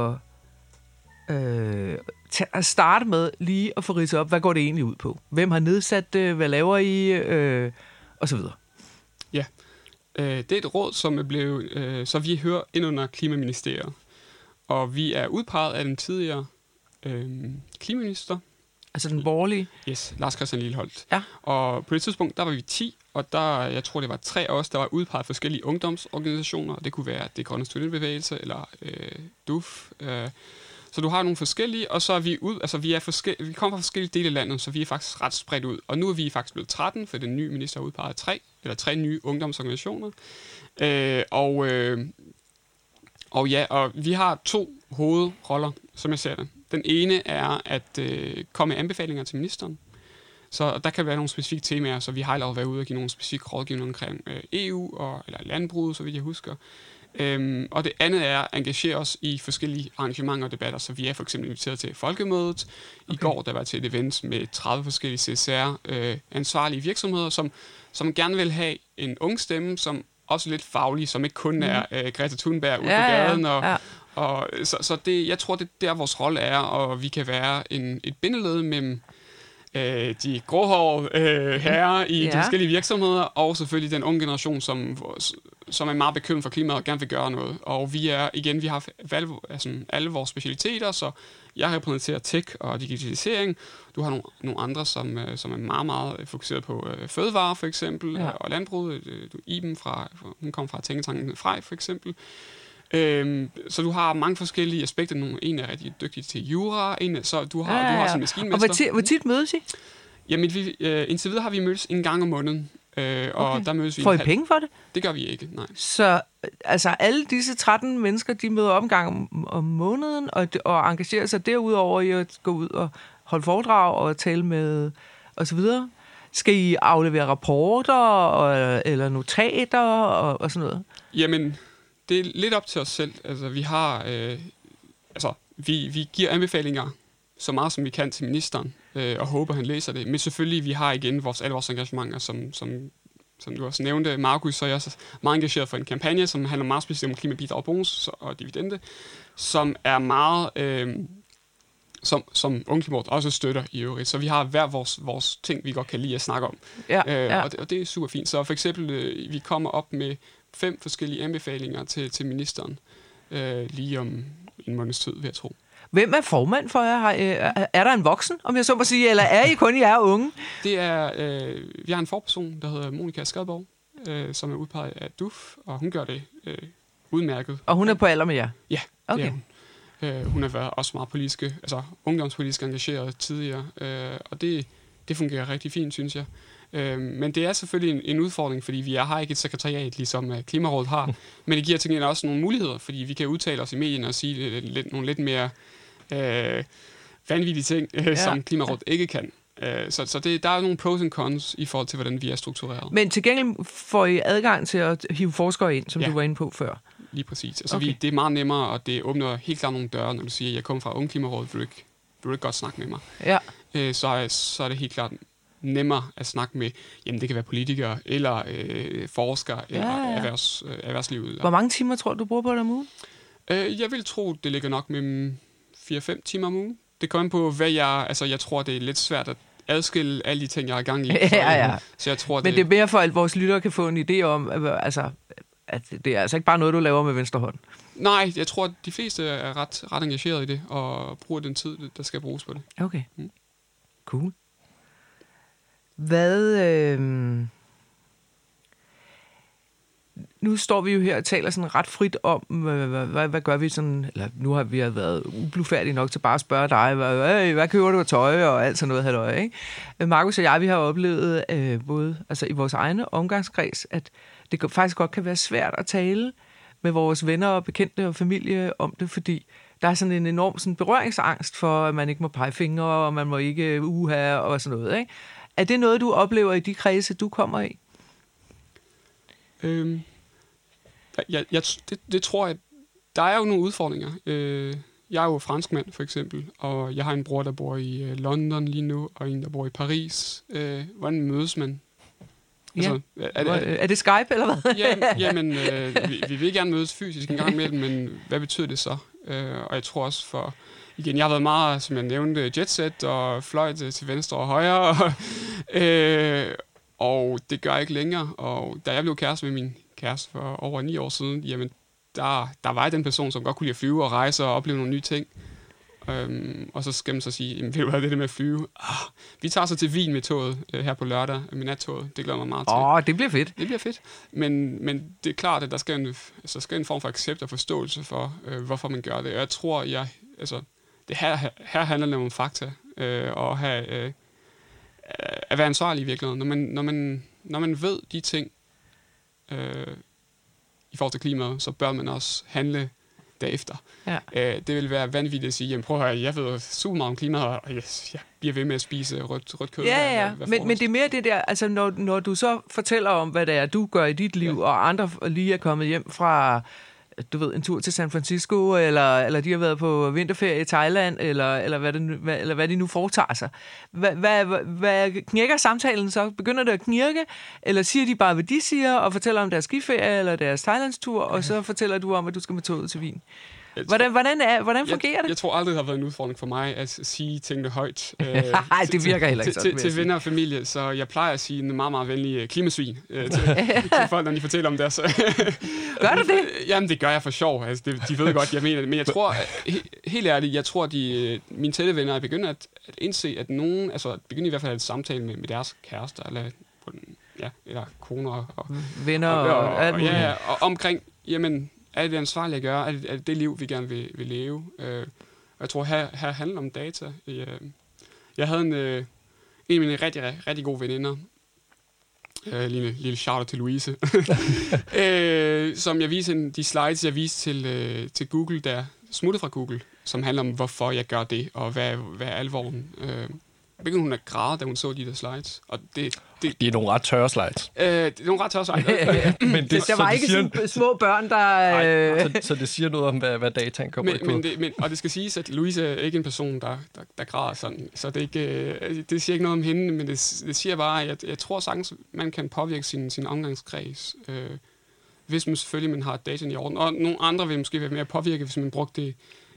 at starte med lige at få ridset op, hvad går det egentlig ud på? Hvem har nedsat det? Hvad laver I? Og så videre. Ja, det er et råd, som er blevet, så vi hører ind under Klimaministeriet. Og vi er udpeget af den tidligere klimaminister. Altså den borgerlige? Yes, Lars Christian Lilleholt. Ja. Og på det tidspunkt, der var vi 10, og jeg tror, det var 3 af os, der var udpeget forskellige ungdomsorganisationer. Det kunne være Det Grønne Studentbevægelse, eller DUF. Så du har nogle forskellige, og så er vi vi kommer fra forskellige dele af landet, så vi er faktisk ret spredt ud. Og nu er vi faktisk blevet 13, for den nye minister har udpeget 3 nye ungdomsorganisationer. Og vi har 2 hovedroller, som jeg ser det. Den ene er at komme med anbefalinger til ministeren. Så der kan være nogle specifikke temaer, så vi har allerede været ude og give nogle specifikke rådgivninger omkring EU eller landbruget, så vidt jeg husker. Og det andet er at engagere os i forskellige arrangementer og debatter. Så vi er for eksempel inviteret til Folkemødet. I går der var til et event med 30 forskellige CSR-ansvarlige virksomheder, som gerne vil have en ung stemme, som også lidt faglig, som ikke kun er Greta Thunberg ude på gaden. Så det, jeg tror, det er der, vores rolle er, og vi kan være et bindeled mellem de gråhårede herrer i de forskellige virksomheder, og selvfølgelig den unge generation, som er meget bekymret for klimaet og gerne vil gøre noget. Og vi har alle vores specialiteter, så jeg repræsenterer tech og digitalisering. Du har nogle andre, som er meget, meget fokuseret på fødevarer, for eksempel, og landbruget. Iben hun kommer fra tænketanken Frej, for eksempel. Så du har mange forskellige aspekter. En er rigtig dygtig til jura, så du har sådan en maskinmester. Og hvor tit mødes I? Jamen, indtil videre har vi mødtes en gang om måneden. Og der mødes vi. Får I penge for det? Det gør vi ikke, nej. Så altså alle disse 13 mennesker, de møder op en gang om måneden og engagerer sig derudover i at gå ud og holde foredrag og tale med og så videre. Skal I aflevere rapporter eller notater og sådan noget? Jamen, det er lidt op til os selv. Altså, vi har vi giver anbefalinger så meget som vi kan til ministeren, og håber, han læser det. Men selvfølgelig, vi har igen alle vores engagementer, som du også nævnte, Markus, så er jeg også meget engageret for en kampagne, som handler meget specifikt om klimabidrag, bonus og dividende, som er meget, som Ungklimarådet også støtter i øvrigt. Så vi har hver vores ting, vi godt kan lide at snakke om. Og det er super fint. Så for eksempel, vi kommer op med 5 forskellige anbefalinger til ministeren, lige om en måneds tid, vil jeg tro. Hvem er formand for jer? Er der en voksen, om jeg så må sige, eller er I kun jer unge? Det er, vi har en forperson, der hedder Monika Skadborg, som er udpeget af DUF, og hun gør det udmærket. Og hun er på alder med jer? Ja, okay. Det er hun. Hun har været også meget ungdomspolitisk engageret tidligere, og det fungerer rigtig fint, synes jeg. Men det er selvfølgelig en udfordring, fordi vi har ikke et sekretariat, ligesom Klimarådet har, men det giver til gengæld også nogle muligheder, fordi vi kan udtale os i medierne og sige nogle lidt mere vanvittige ting, som Klimarådet ikke kan. Så der er nogle pros and cons i forhold til, hvordan vi er struktureret. Men til gengæld får I adgang til at hive forskere ind, som du var inde på før? Lige præcis. Altså det er meget nemmere, og det åbner helt klart nogle døre, når du siger, at jeg kommer fra Ungklimarådet, vil du ikke godt snakke med mig? Ja. Så er det helt klart nemmere at snakke med, jamen det kan være politikere, eller forskere, eller erhvervslivet. Hvor mange timer tror du bruger på det om ugen? Jeg vil tro, det ligger nok mellem 4-5 timer om ugen. Det kommer på, hvad jeg tror, det er lidt svært at adskille alle de ting, jeg har gang i. Så jeg tror, men det er mere for, at vores lyttere kan få en idé om, at det er altså ikke bare noget, du laver med venstre hånd. Nej, jeg tror, at de fleste er ret engageret i det, og bruger den tid, der skal bruges på det. Okay. Cool. Nu står vi jo her og taler sådan ret frit om, hvad gør vi sådan, eller nu har vi været ublufærdige nok til bare at spørge dig, hvad køber du af tøj og alt sådan noget halløj, ikke? Markus og jeg, vi har oplevet både i vores egne omgangskreds, at det faktisk godt kan være svært at tale med vores venner og bekendte og familie om det, fordi der er sådan en enorm sådan berøringsangst for, at man ikke må pege fingre, og man må ikke og sådan noget, ikke? Er det noget, du oplever i de kredse, du kommer i? Det tror jeg. Der er jo nogle udfordringer. Jeg er jo franskmand, for eksempel, og jeg har en bror, der bor i London lige nu, og en, der bor i Paris. Hvordan mødes man? Altså, er det Skype, eller hvad? Jamen, vi vil gerne mødes fysisk en gang imellem, men hvad betyder det så? Og jeg tror også igen, jeg har været meget, som jeg nævnte, jetset og fløjt til venstre og højre, og det gør jeg ikke længere. Og da jeg blev kæreste med min kæreste for over 9 år siden, jamen, der var jeg den person, som godt kunne lide at flyve og rejse og opleve nogle nye ting. Og så skal man så sige, jamen, ved du hvad, det med at flyve? Vi tager så til Wien med toget her på lørdag, med nattoget. Det glæder mig meget til. Det bliver fedt. Det bliver fedt. Men det er klart, at der skal en form for accept og forståelse for, hvorfor man gør det. Og jeg tror, her handler det om fakta, og at være ansvarlig i virkeligheden. Når man ved de ting i forhold til klimaet, så bør man også handle derefter. Ja. Det vil være vanvittigt at sige, jamen prøv at høre, jeg ved super meget om klimaet, og jeg bliver ved med at spise rødt kød. Ja. Men det er mere det der, altså når du så fortæller om, hvad det er, du gør i dit liv, og andre lige er kommet hjem fra, du ved, en tur til San Francisco, eller de har været på vinterferie i Thailand, eller hvad de nu foretager sig. Hvad knirker samtalen så? Begynder det at knirke, eller siger de bare, hvad de siger, og fortæller om deres skiferie, eller deres Thailandstur, og så fortæller du om, at du skal med toget til Wien? Hvordan fungerer det? Jeg tror aldrig, det har været en udfordring for mig at sige tingene højt. Nej, det virker heller ikke sådan. Til venner og familie, så jeg plejer at sige en meget, meget venlig klimasvin til folk, når de fortæller om deres... Gør du det? Jamen, det gør jeg for sjov. Altså, de ved godt, jeg mener det. Men jeg tror, helt ærligt, jeg tror, mine tætte venner er begyndt at indse, at nogen... Altså, begynder i hvert fald at have et samtale med deres kærester, eller koner og venner og alt muligt. Og omkring, jamen... Er det ansvarligt at gøre? Er det liv, vi gerne vil leve? Og jeg tror, her handler om data. Jeg havde en af mine rigtig, rigtig gode veninder, lille shout-out til Louise, som jeg viste de slides, jeg viste til Google, der smuttede fra Google, som handler om, hvorfor jeg gør det, og hvad er alvoren. Begyndte hun at græde, da hun så de der slides. Og det er nogle ret tørre slides. Det er nogle ret tørre slides. Men der var ikke sådan små børn, der... Så det siger noget om, hvad dataen kommer på. Og det skal siges, at Louise er ikke en person, der græder sådan. Så det siger ikke noget om hende, men det siger bare, at jeg tror sagtens, man kan påvirke sin omgangskreds. Hvis man selvfølgelig har dataen i orden. Og nogle andre vil måske være mere påvirket, hvis man brugte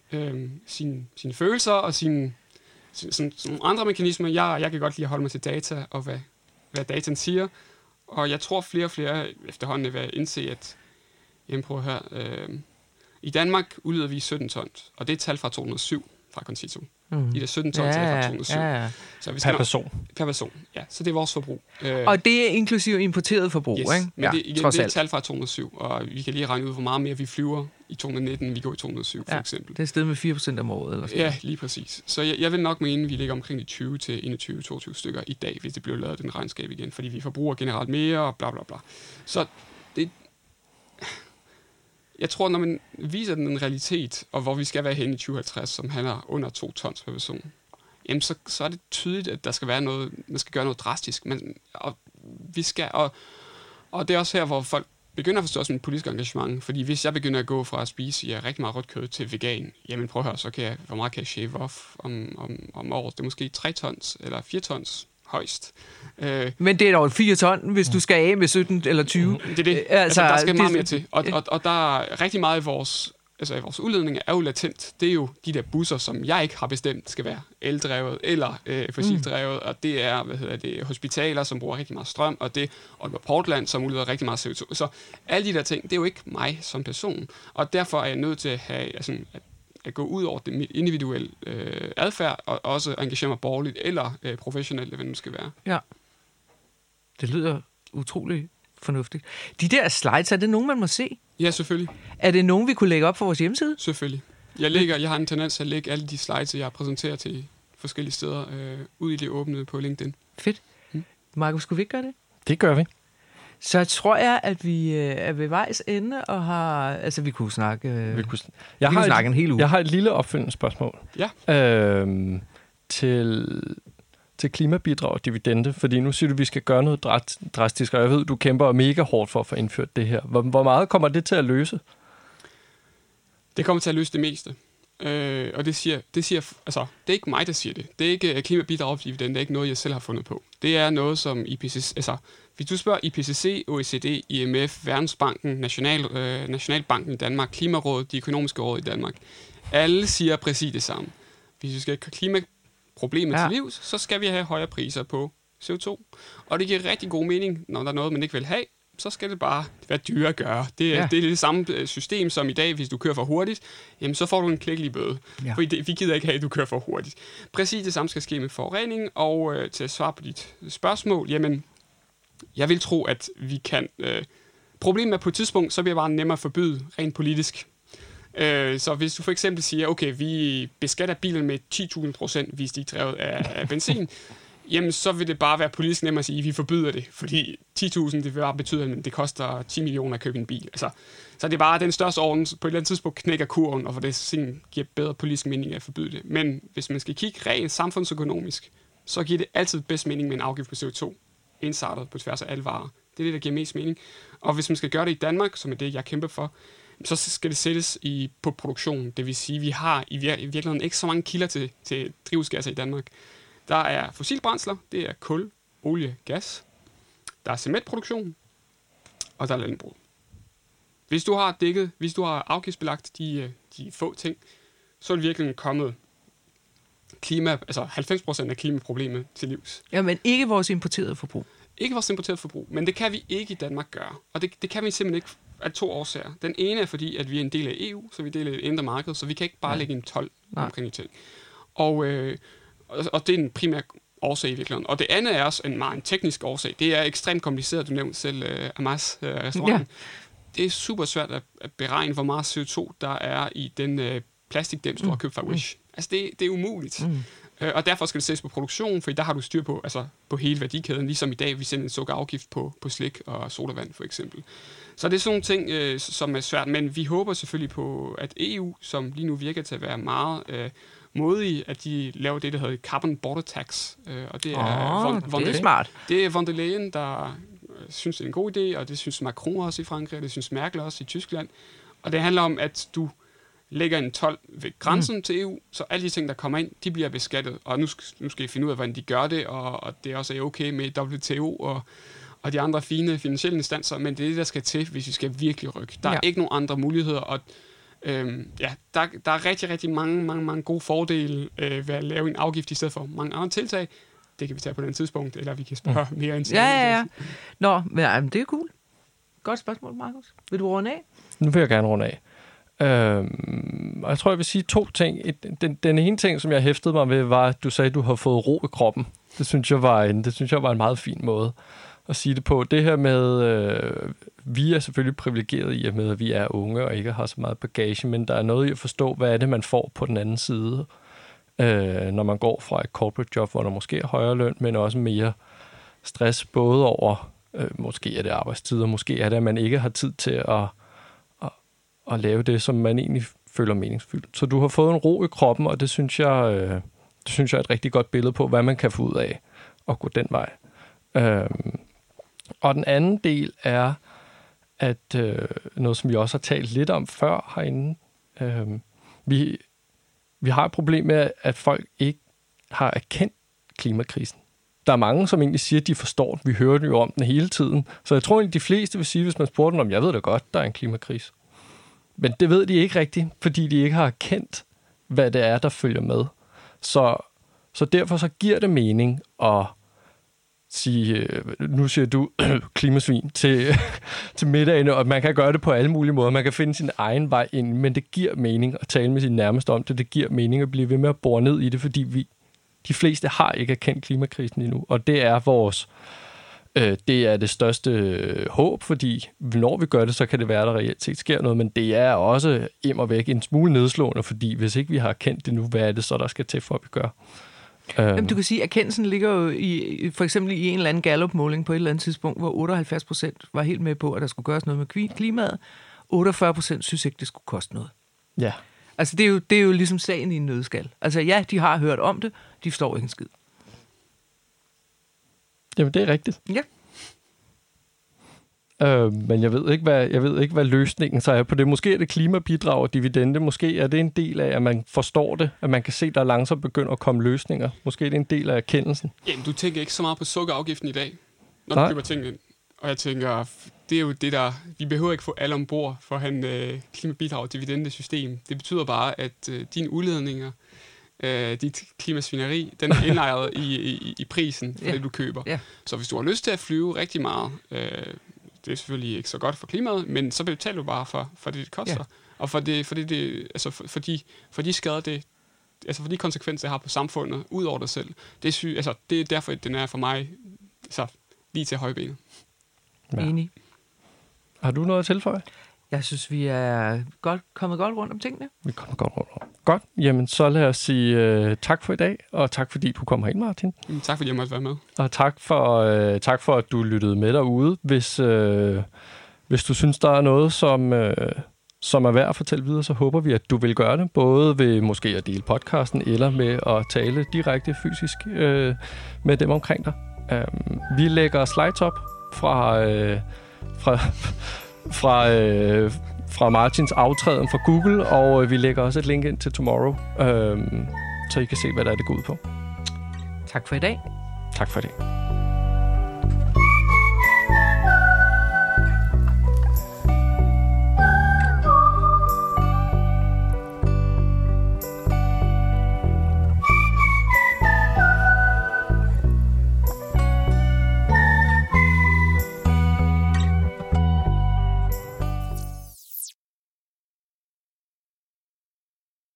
sine følelser og sine andre mekanismer. Jeg kan godt lide at holde mig til data, og hvad dataen siger. Og jeg tror, flere og flere efterhånden vil indse, at prøv her. I Danmark udleder vi 17 tons, og det er et tal fra 2007 fra Concito. De der 17 tons er fra 2007. Ja. Så per person. Per person, ja. Så det er vores forbrug. Og det er inklusive importeret forbrug, yes, ikke? Men det er et tal fra 2007, og vi kan lige regne ud, hvor meget mere vi flyver i 2019, end vi går i 2007, for eksempel. Det er steget med 4% om året, eller sådan. Ja, lige præcis. Så jeg vil nok mene, at vi ligger omkring de 20 til 21-22 stykker i dag, hvis det bliver lavet den regnskab igen, fordi vi forbruger generelt mere, og bla bla bla. Så det... Jeg tror, når man viser den en realitet, og hvor vi skal være henne i 2050, som handler under 2 tons per person, jamen så er det tydeligt, at der skal være noget, man skal gøre noget drastisk. Og det er også her, hvor folk begynder at forstå sådan et politisk engagement, fordi hvis jeg begynder at gå fra at spise rigtig meget rødt kød til vegan, jamen prøv at høre, så hvor meget kan jeg shave off om året? Det er måske 3 tons eller 4 tons højst. Men det er dog 4 ton, hvis du skal af med 17 eller 20. Det er det. Altså, der skal meget mere til. Og der er rigtig meget i vores udledning er jo latent. Det er jo de der busser, som jeg ikke har bestemt skal være eldrevet eller fossildrevet, og det er hospitaler, som bruger rigtig meget strøm, og det er Aalborg Portland, som udleder rigtig meget CO2. Så alle de der ting, det er jo ikke mig som person, og derfor er jeg nødt til at gå ud over det individuelle adfærd, og også engagere mig borgerligt eller professionelt, hvad det nu skal være. Ja. Det lyder utroligt fornuftigt. De der slides, er det nogen, man må se? Ja, selvfølgelig. Er det nogen, vi kunne lægge op på vores hjemmeside? Selvfølgelig. Jeg har en tendens til at lægge alle de slides, jeg præsenterer til forskellige steder, ud i det åbne på LinkedIn. Fedt. Markus, skulle vi ikke gøre det? Det gør vi. Så tror jeg, at vi er ved vejs ende og har... Altså, vi kunne snakke... Vi kunne snakke en hel uge. Jeg har et lille opfølgende spørgsmål. Ja. Til klimabidrag og dividende, fordi nu siger du, at vi skal gøre noget drastisk, og jeg ved, du kæmper mega hårdt for at få indført det her. Hvor meget kommer det til at løse? Det kommer til at løse det meste. Og det siger, altså, det er ikke mig, der siger det. Det er ikke klimabidrag og dividende, det er ikke noget, jeg selv har fundet på. Det er noget, som IPCC, altså, hvis du spørger IPCC, OECD, IMF, Verdensbanken, Nationalbanken i Danmark, Klimarådet, de økonomiske råd i Danmark, alle siger præcis det samme. Hvis vi skal klimaproblemet til livs, så skal vi have højere priser på CO2. Og det giver rigtig god mening, når der er noget, man ikke vil have, så skal det bare være dyrere at gøre. Det er det samme system som i dag, hvis du kører for hurtigt, jamen så får du en klækkelig bøde. Ja. For vi gider ikke have, at du kører for hurtigt. Præcis det samme skal ske med forurening, og til at svare på dit spørgsmål, jamen, jeg vil tro, at vi kan... problemet er på et tidspunkt, så bliver det bare nemmere at forbyde rent politisk. Så hvis du for eksempel siger, okay, vi beskatter bilen med 10.000%, hvis de er drevet af benzin, jamen så vil det bare være politisk nemt at sige, at vi forbyder det, fordi 10.000, det vil bare betyde, at det koster 10 millioner at købe en bil. Altså, så det er bare den største orden, på et eller andet tidspunkt knækker kurven, og for det giver bedre politisk mening at forbyde det. Men hvis man skal kigge rent samfundsøkonomisk, så giver det altid bedst mening med en afgift på CO2, indsartet på tværs af alle varer. Det er det, der giver mest mening. Og hvis man skal gøre det i Danmark, som er det, jeg kæmper for, så skal det sættes på produktion. Det vil sige, at vi har i virkeligheden ikke så mange kilder til drivhusgasser i Danmark. Der er fossilbrændsler, det er kul, olie, gas. Der er cementproduktion, og der er landbrug. Hvis du har afgiftsbelagt de få ting, så er det virkelig kommet 90% af klimaproblemet til livs. Ja, men ikke vores importerede forbrug. Ikke vores importerede forbrug, men det kan vi ikke i Danmark gøre. Og det kan vi simpelthen ikke af 2 årsager. Den ene er fordi, at vi er en del af EU, så vi er en del af et indre marked, så vi kan ikke bare lægge en told omkring de ting. Og det er en primær årsag i virkeligheden. Og det andet er også en teknisk årsag. Det er ekstremt kompliceret. Du nævnte selv Amas restauranten. Ja. Det er super svært at beregne, hvor meget CO2 der er i den plastikdæms, du har købt fra Wish. Altså, det er umuligt. Og derfor skal det ses på produktion, for der har du styr på hele værdikæden, ligesom i dag, vi sender en sukkerafgift på slik og sodavand, for eksempel. Så det er sådan nogle ting, som er svært, men vi håber selvfølgelig på, at EU, som lige nu virker til at være meget modige, at de laver det, der hedder Carbon Border Tax. Og det er, det er smart. Det er von der Leyen, der synes, det er en god idé, og det synes Macron også i Frankrig, og det synes Merkel også i Tyskland. Og det handler om, at du lægger en told ved grænsen til EU, så alle de ting, der kommer ind, de bliver beskattet. Og nu skal I finde ud af, hvordan de gør det, og det er også okay med WTO og de andre fine finansielle instanser, men det er det, der skal til, hvis vi skal virkelig rykke. Der er ikke nogen andre muligheder, og der er rigtig, rigtig mange gode fordele ved at lave en afgift i stedet for mange andre tiltag. Det kan vi tage på et tidspunkt, eller vi kan spørge mere ind til. Ja. Nå, men det er cool. Godt spørgsmål, Markus. Vil du runde af? Nu vil jeg gerne runde af. Og jeg tror, jeg vil sige 2 ting. Den ene ting, som jeg hæftede mig ved, var, at du sagde, at du har fået ro i kroppen. Det synes jeg var en meget fin måde at sige det på. Det her med, vi er selvfølgelig privilegeret i, at vi er unge og ikke har så meget bagage, men der er noget i at forstå, hvad er det, man får på den anden side, når man går fra et corporate job, hvor der måske er højere løn, men også mere stress, både over, måske er det arbejdstider, måske er det, at man ikke har tid til at lave det, som man egentlig føler meningsfyldt. Så du har fået en ro i kroppen, og det synes jeg er et rigtig godt billede på, hvad man kan få ud af at gå den vej. Og den anden del er, at noget, som vi også har talt lidt om før herinde, vi har et problem med, at folk ikke har erkendt klimakrisen. Der er mange, som egentlig siger, at de forstår den. Vi hører jo om den hele tiden. Så jeg tror egentlig, de fleste vil sige, hvis man spurgte dem om, jeg ved da godt, der er en klimakrise. Men det ved de ikke rigtigt, fordi de ikke har erkendt, hvad det er, der følger med. Så derfor så giver det mening at sige, nu siger du klimasvin til middagene, og man kan gøre det på alle mulige måder. Man kan finde sin egen vej ind, men det giver mening at tale med sin nærmeste om det. Det giver mening at blive ved med at bore ned i det, fordi de fleste har ikke erkendt klimakrisen endnu, og det er det er det største håb, fordi når vi gør det, så kan det være, at der reelt set sker noget, men det er også immer væk en smule nedslående, fordi hvis ikke vi har erkendt det nu, hvad er det så, der skal til for, at vi gør? Jamen, du kan sige, at erkendelsen ligger jo for eksempel i en eller anden Gallup-måling på et eller andet tidspunkt, hvor 78% var helt med på, at der skulle gøres noget med klimaet. 48% synes ikke, det skulle koste noget. Ja. Altså, det er jo ligesom sagen i en nødskal. Altså, ja, de har hørt om det, de forstår ikke en skid. Jamen, det er rigtigt. Ja. Men jeg ved ikke, hvad løsningen så er på det. Måske er det klimabidrag og dividende. Måske er det en del af, at man forstår det, at man kan se, at der langsomt begynder at komme løsninger. Måske er det en del af erkendelsen. Jamen, du tænker ikke så meget på sukkerafgiften i dag, når du køber tingene ind. Og jeg tænker, det er jo det der, vi behøver ikke få alle ombord for han klimabidrag og dividende-system. Det betyder bare, at dine udledninger, dit klimasvineri, den er indlejret i prisen for det, du køber. Yeah. Så hvis du har lyst til at flyve rigtig meget, det er selvfølgelig ikke så godt for klimaet, men så betaler du bare for det koster. Yeah. Og for de skader, for de konsekvenser, det har på samfundet, ud over dig selv. Det er derfor, at den er for mig lige til højbenet. Ja. Enig. Har du noget at tilføje? Jeg synes, vi er kommet godt rundt om tingene. Vi kommer godt rundt om. Godt, jamen så lad os sige tak for i dag, og tak fordi du kom herind, Martin. Tak fordi jeg måtte være med. Og tak for at du lyttede med derude. Hvis du synes, der er noget, som er værd at fortælle videre, så håber vi, at du vil gøre det. Både ved måske at dele podcasten, eller med at tale direkte fysisk med dem omkring dig. Vi lægger slides op fra Martins aftræden fra Google, og vi lægger også et link ind til Tomorrow, så I kan se, hvad der er, det går ud på. Tak for i dag. Tak for i dag.